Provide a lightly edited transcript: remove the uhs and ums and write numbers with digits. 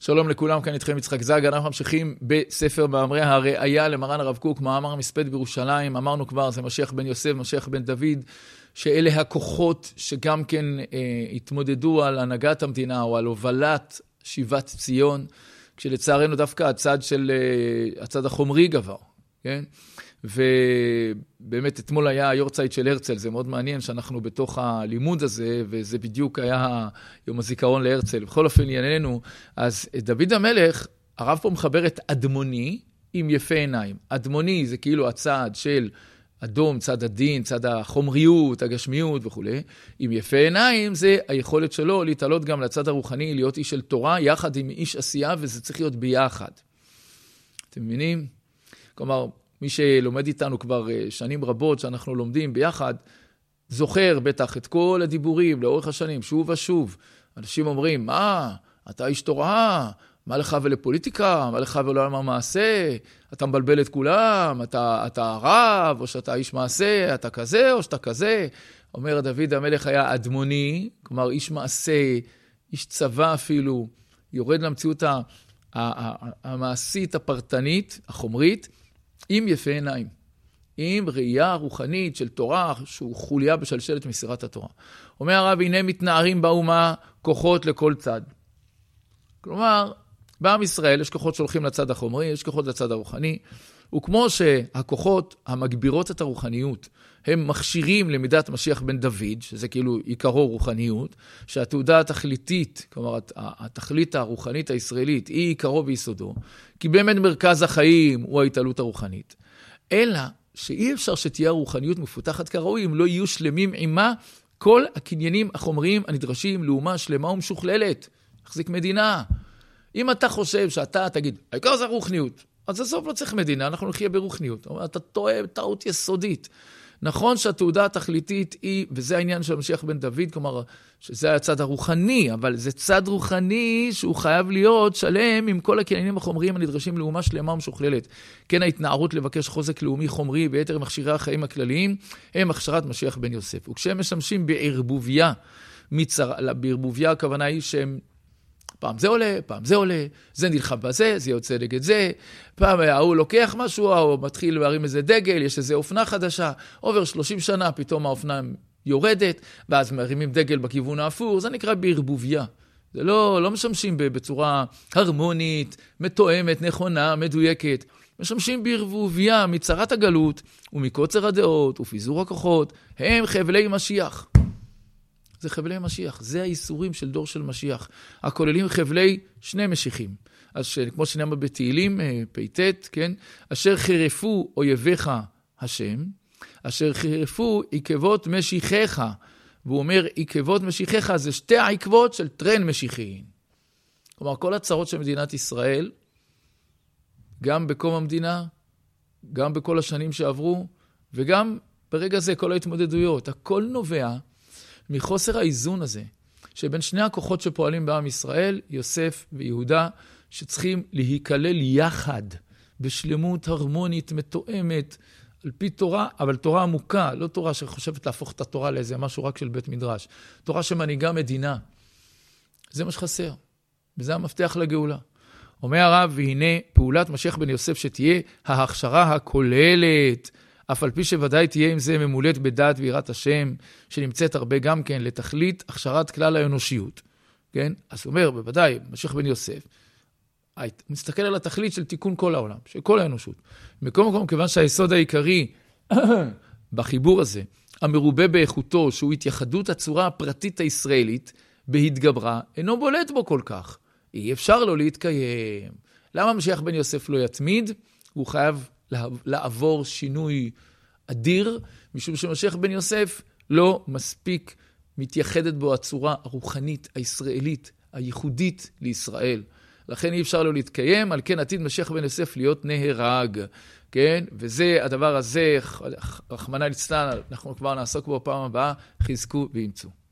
שלום לכולם, כאן איתכם יצחק זג. אנחנו ממשיכים בספר מאמרי הראייה למרן הרב קוק, מאמר המספד בירושלים. אמרנו כבר, זה משיח בן יוסף, משיח בן דוד, שאלה הכוחות שגם כן התמודדו על הנהגת המדינה או על הובלת שיבת ציון, כשלצערנו דווקא הצד החומרי גבר, כן? ובאמת אתמול היה היורצייט של הרצל, זה מאוד מעניין שאנחנו בתוך הלימוד הזה, וזה בדיוק היה יום הזיכרון להרצל. בכל אופן ענייננו, אז דוד המלך, הרב פה מחבר את אדמוני עם יפה עיניים. אדמוני זה כאילו הצד של אדום, צד הדין, צד החומריות, הגשמיות וכו'. עם יפה עיניים זה היכולת שלו להתעלות גם לצד הרוחני, להיות איש של תורה, יחד עם איש עשייה, וזה צריך להיות ביחד. אתם מבינים? כלומר, מי שלומד איתנו כבר שנים רבות שאנחנו לומדים ביחד, זוכר בטח את כל הדיבורים לאורך השנים, שוב ושוב. אנשים אומרים, מה? אתה איש תורה? מה לך ולפוליטיקה? מה לך ולעולם המעשה? אתה מבלבל את כולם? אתה רב? או שאתה איש מעשה? אתה כזה או שאתה כזה? אומר דוד המלך היה אדמוני, כלומר איש מעשה, איש צבא אפילו, יורד למציאות המעשית, הפרטנית, החומרית, עם יפה עיניים, עם ראייה רוחנית של תורה, שהוא חוליה בשלשלת מסירת התורה. אומר הרב, הנה מתנערים באומה כוחות לכל צד. כלומר, בעם ישראל יש כוחות שהולכים לצד החומרי, יש כוחות לצד הרוחני, וכמו שהכוחות המגבירות את הרוחניות, הם מכשירים למידת משיח בן דוד, שזה כאילו עיקרו רוחניות, שהתעודה התכליתית, כלומר התכלית הרוחנית הישראלית, היא עיקרו ביסודו, כי באמת מרכז החיים הוא ההתעלות הרוחנית. אלא שאי אפשר שתהיה רוחניות מפותחת כראוי, אם לא יהיו שלמים עמה כל הקניינים החומריים הנדרשים לאומה שלמה ומשוכללת. החזיק מדינה. אם אתה חושב שאתה תגיד, העיקר זה רוחניות, אז בסוף לא צריך מדינה, אנחנו נחיה ברוחניות. אתה טועה טעות יסודית. נכון שהתעודה התכליתית היא, וזה העניין של משיח בן דוד, כלומר, שזה הצד הרוחני, אבל זה צד רוחני שהוא חייב להיות שלם עם כל הקניינים החומריים הנדרשים לאומה שלמה ומשוכללת. כן, ההתנערות לבקש חוזק לאומי חומרי ויתר מכשירי החיים הכלליים, הם הכשרת משיח בן יוסף. וכשהם משמשים בערבוביה, בערבוביה הכוונה היא שהם פעם זה עולה, פעם זה עולה, זה נלחם בזה, זה יוצא נגד זה, פעם ההוא לוקח משהו, הוא מתחיל להרים איזה דגל, יש איזה אופנה חדשה, עובר 30 שנה, פתאום האופנה יורדת, ואז מרימים דגל בכיוון האפור, זה נקרא בערבוביה. זה לא משמשים בצורה הרמונית, מתואמת, נכונה, מדויקת. משמשים בערבוביה מצרת הגלות, ומקוצר הדעות, ופיזור הכוחות, הם חבלי משיח. זה חבלי משיח, זה האיסורים של דור של משיח, הכוללים חבלי שני משיחים. אז כמו שנאמר בתהילים, פ"ט, כן? אשר חירפו אויביך השם, אשר חירפו עקבות משיחיך, והוא אומר, עקבות משיחיך זה שתי העקבות של טרן משיחי. כלומר, כל הצרות של מדינת ישראל, גם בקום המדינה, גם בכל השנים שעברו, וגם ברגע זה כל ההתמודדויות, הכל נובע מחוסר האיזון הזה, שבין שני הכוחות שפועלים בעם ישראל, יוסף ויהודה, שצריכים להיכלל יחד, בשלמות הרמונית, מתואמת, על פי תורה, אבל תורה עמוקה, לא תורה שחושבת להפוך את התורה לאיזה משהו רק של בית מדרש, תורה שמנהיגה מדינה. זה מה שחסר, וזה המפתח לגאולה. אומר הרב, והנה פעולת משיח בן יוסף שתהיה ההכשרה הכוללת, אף על פי שוודאי תהיה עם זה ממולאת בדעת ויראת השם, שנמצאת הרבה גם כן לתכלית הכשרת כלל האנושיות. כן? אז הוא אומר, בוודאי, משיח בן יוסף, הוא מסתכל על התכלית של תיקון כל העולם, של כל האנושות. מכל מקום, כיוון שהיסוד העיקרי בחיבור הזה, המרובה באיכותו, שהוא התייחדות הצורה הפרטית הישראלית, בהתגברה, אינו בולט בו כל כך. אי אפשר לו להתקיים. למה משיח בן יוסף לא יתמיד? הוא חייב לעבור שינוי אדיר, משום שמשיח בן יוסף לא מספיק מתייחדת בו הצורה הרוחנית הישראלית, הייחודית לישראל. לכן אי אפשר לו להתקיים, על כן עתיד משיח בן יוסף להיות נהרג. כן? וזה, הדבר הזה, רחמנא ליצלן, אנחנו כבר נעסוק בו פעם הבאה, חזקו ואמצו.